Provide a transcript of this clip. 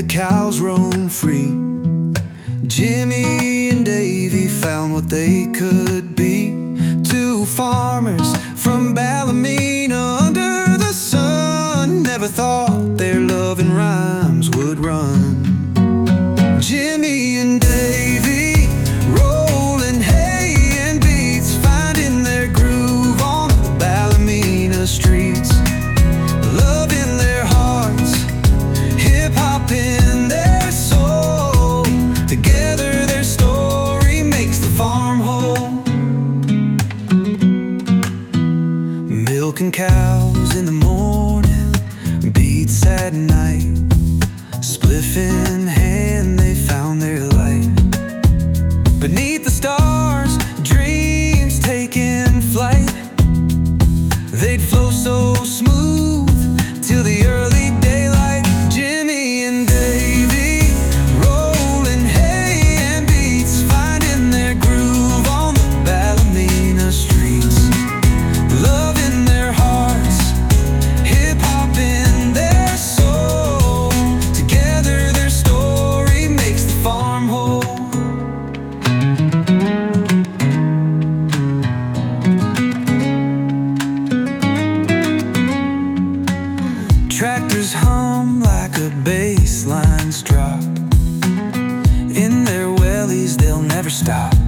the cows roam free. Jimmy and Davy found what they could be. Two farmers from Ballymena under the sun. Never thought their love and rhymes would run. Jimmy and Davy, rolling hay and beats, finding their groove on the Ballymena streets. Love in their hearts, hip-hop in their soul. Together their story makes the farm whole. Milking cows in the morning, beats at night. Spliff in hand, they found their light. Beneath the stars, dreams taking flight. They'd flow so smooth till the early daylight. Jimmy and Davy, rolling hay and beats, finding their groove on the Ballymena streets. Love in their hearts, hip-hop in their soul. Together their story makes the farm whole. Tractors hum like a bass line's drop. In their wellies they'll never stop.